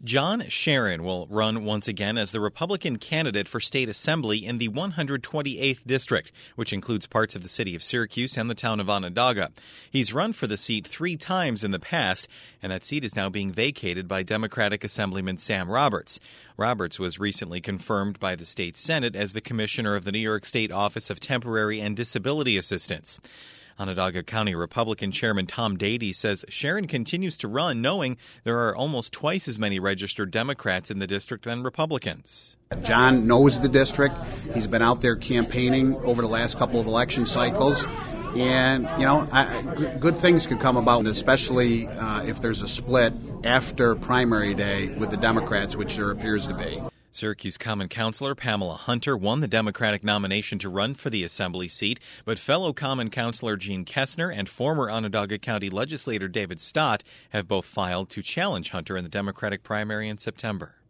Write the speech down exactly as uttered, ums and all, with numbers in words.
John Sharon will run once again as the Republican candidate for state assembly in the one hundred twenty-eighth district, which includes parts of the city of Syracuse and the town of Onondaga. He's run for the seat three times in the past, and that seat is now being vacated by Democratic Assemblyman Sam Roberts. Roberts was recently confirmed by the state Senate as the commissioner of the New York State Office of Temporary and Disability Assistance. Onondaga County Republican Chairman Tom Dady says Sharon continues to run knowing there are almost twice as many registered Democrats in the district than Republicans. John knows the district. He's been out there campaigning over the last couple of election cycles. And, you know, I, good, good things could come about, especially uh, if there's a split after primary day with the Democrats, which there appears to be. Syracuse Common Councilor Pamela Hunter won the Democratic nomination to run for the assembly seat, but fellow Common Councilor Gene Kessner and former Onondaga County legislator David Stott have both filed to challenge Hunter in the Democratic primary in September.